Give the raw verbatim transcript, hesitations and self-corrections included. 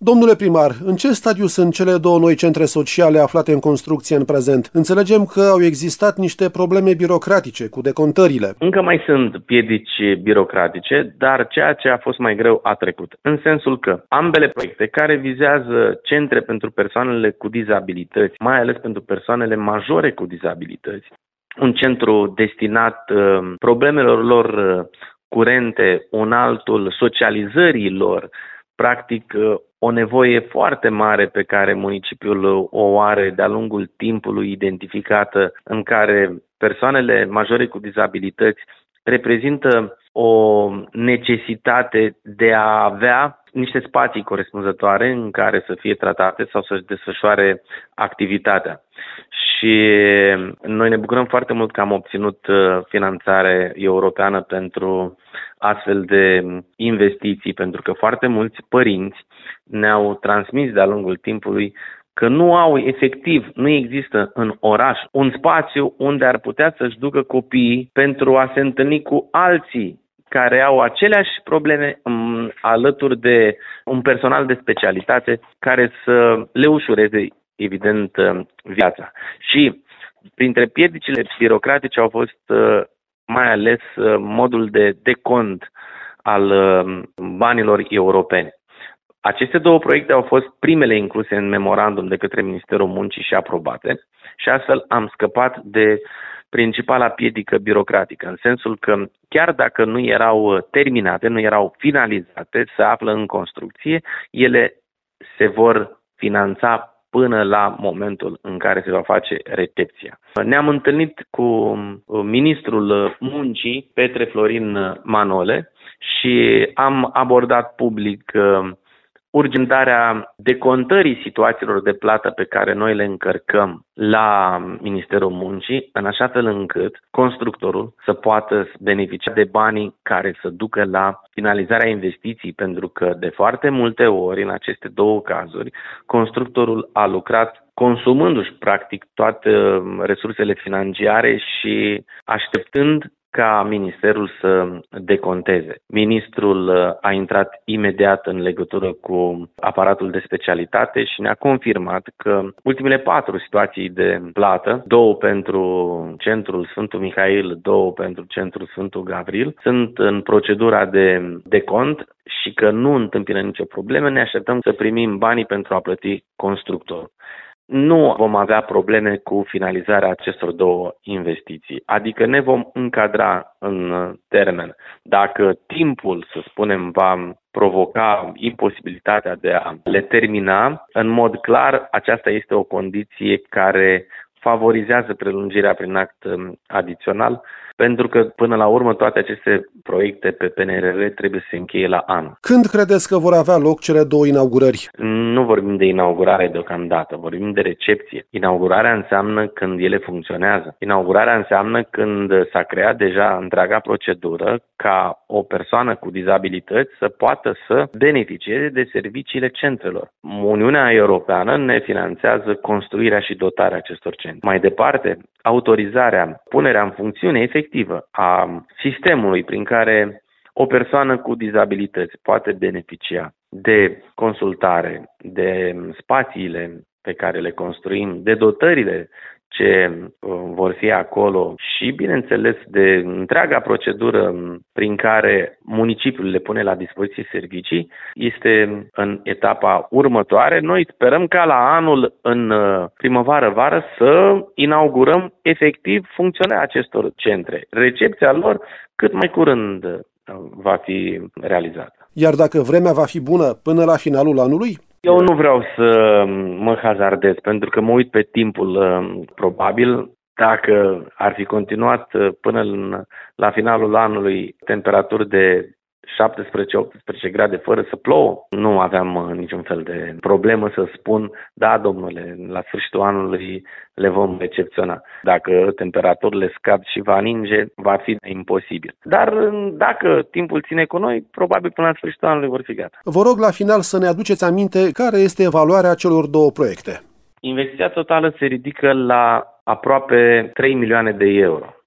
Domnule primar, în ce stadiu sunt cele două noi centre sociale aflate în construcție în prezent? Înțelegem că au existat niște probleme birocratice cu decontările. Încă mai sunt piedici birocratice, dar ceea ce a fost mai greu a trecut. În sensul că ambele proiecte care vizează centre pentru persoanele cu dizabilități, mai ales pentru persoanele majore cu dizabilități, un centru destinat uh, problemelor lor uh, curente, un altul socializării lor, practic uh, o nevoie foarte mare pe care municipiul o are de-a lungul timpului identificată, în care persoanele majore cu dizabilități reprezintă o necesitate de a avea niște spații corespunzătoare în care să fie tratate sau să-și desfășoare activitatea. Și noi ne bucurăm foarte mult că am obținut finanțare europeană pentru astfel de investiții, pentru că foarte mulți părinți ne-au transmis de-a lungul timpului că nu au efectiv, nu există în oraș un spațiu unde ar putea să-și ducă copiii pentru a se întâlni cu alții care au aceleași probleme um, alături de un personal de specialitate care să le ușureze, evident, viața. Și printre piedicile birocratice au fost uh, mai ales uh, modul de decont al uh, banilor europeni. Aceste două proiecte au fost primele incluse în memorandum de către Ministerul Muncii și aprobate și astfel am scăpat de principala piedică birocratică, în sensul că chiar dacă nu erau terminate, nu erau finalizate, se află în construcție, ele se vor finanța până la momentul în care se va face recepția. Ne-am întâlnit cu ministrul muncii, Petre Florin Manole, și am abordat public urgentarea decontării situațiilor de plată pe care noi le încărcăm la Ministerul Muncii, în așa fel încât constructorul să poată beneficia de banii care să ducă la finalizarea investiției, pentru că de foarte multe ori, în aceste două cazuri, constructorul a lucrat consumându-și practic toate resursele financiare și așteptând ca ministerul să deconteze. Ministrul a intrat imediat în legătură cu aparatul de specialitate și ne-a confirmat că ultimele patru situații de plată, două pentru centrul Sfântul Mihail, două pentru centrul Sfântul Gavril, sunt în procedura de decont și că nu întâmpină nicio problemă. Ne așteptăm să primim banii pentru a plăti constructorul. Nu vom avea probleme cu finalizarea acestor două investiții, adică ne vom încadra în termen. Dacă timpul, să spunem, va provoca imposibilitatea de a le termina, în mod clar, aceasta este o condiție care favorizează prelungirea prin act adițional, pentru că, până la urmă, toate aceste proiecte pe P N R R trebuie să se încheie la anul. Când credeți că vor avea loc cele două inaugurări? Nu vorbim de inaugurare deocamdată, vorbim de recepție. Inaugurarea înseamnă când ele funcționează. Inaugurarea înseamnă când s-a creat deja întreaga procedură ca o persoană cu dizabilități să poată să beneficieze de serviciile centrelor. Uniunea Europeană ne finanțează construirea și dotarea acestor centre. Mai departe, autorizarea, punerea în funcțiune efectivă a sistemului prin care o persoană cu dizabilități poate beneficia de consultare, de spațiile pe care le construim, de dotările ce vor fi acolo și, bineînțeles, de întreaga procedură prin care municipiul le pune la dispoziție servicii, este în etapa următoare. Noi sperăm ca la anul, în primăvară-vară, să inaugurăm efectiv funcționarea acestor centre. Recepția lor cât mai curând va fi realizată. Iar dacă vremea va fi bună până la finalul anului? Eu nu vreau să mă hazardez, pentru că mă uit pe timpul probabil. Dacă ar fi continuat până în, la finalul anului temperaturi de șaptesprezece optsprezece grade fără să plouă, nu aveam niciun fel de problemă să spun, da, domnule, la sfârșitul anului le vom recepționa. Dacă temperaturile scad și va ninge, va fi imposibil. Dar dacă timpul ține cu noi, probabil până la sfârșitul anului vor fi gata. Vă rog la final să ne aduceți aminte care este evaluarea celor două proiecte. Investiția totală se ridică la aproape trei milioane de euro.